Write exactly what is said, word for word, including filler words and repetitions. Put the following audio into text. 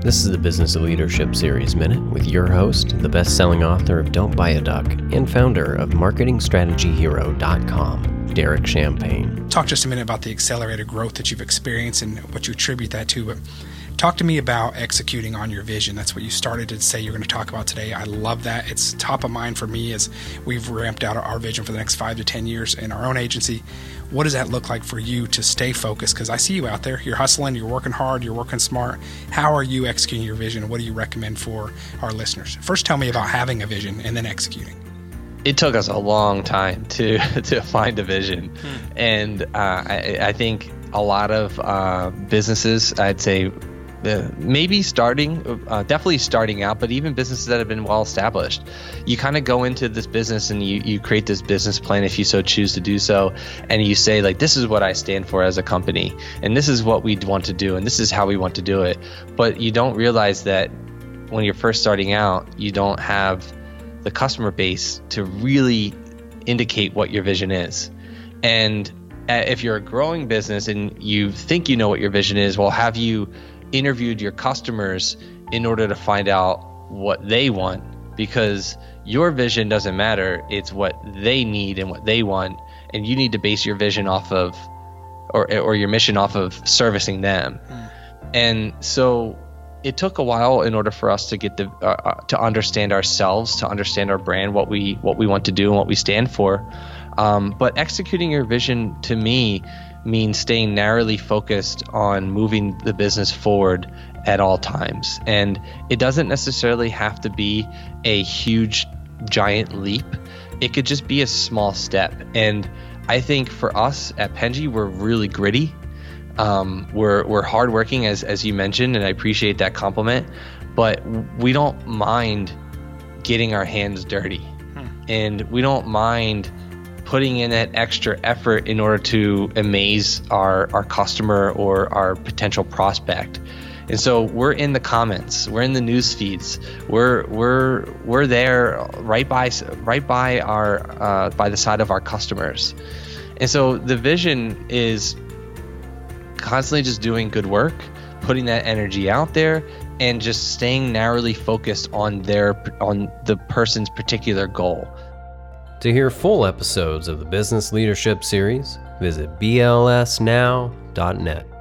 This is the Business Leadership Series Minute with your host, the best-selling author of Don't Buy a Duck and founder of marketing strategy hero dot com, Derek Champagne. Talk just a minute about the accelerated growth that you've experienced and what you attribute that to, but talk to me about executing on your vision. That's what you started to say you're going to talk about today. I love that. It's top of mind for me as we've ramped out our vision for the next five to ten years in our own agency. What does that look like for you to stay focused? Because I see you out there. You're hustling. You're working hard. You're working smart. How are you executing your vision? What do you recommend for our listeners? First, tell me about having a vision and then executing. It took us a long time to to find a vision. Hmm. And uh, I, I think a lot of uh, businesses, I'd say, Uh, maybe starting, uh, definitely starting out, but even businesses that have been well established, you kind of go into this business and you, you create this business plan if you so choose to do so, and you say, like, this is what I stand for as a company, and this is what we want to do, and this is how we want to do it. But you don't realize that when you're first starting out, you don't have the customer base to really indicate what your vision is. And if you're a growing business and you think you know what your vision is, well, have you interviewed your customers in order to find out what they want? Because your vision doesn't matter. It's what they need and what they want, and you need to base your vision off of, or or your mission off of servicing them. Mm. And so it took a while in order for us to get the uh, to understand ourselves, to understand our brand, what we what we want to do and what we stand for. Um, but executing your vision, to me, means staying narrowly focused on moving the business forward at all times. And it doesn't necessarily have to be a huge, giant leap. It could just be a small step. And I think for us at Penji, we're really gritty. Um, we're we're hardworking, as as you mentioned, and I appreciate that compliment. But we don't mind getting our hands dirty, hmm. and we don't mind putting in that extra effort in order to amaze our, our customer or our potential prospect. And so we're in the comments, we're in the news feeds, we're we're we're there right by right by our uh, by the side of our customers. And so the vision is constantly just doing good work, putting that energy out there, and just staying narrowly focused on their on the person's particular goal. To hear full episodes of the Business Leadership Series, visit B L S now dot net.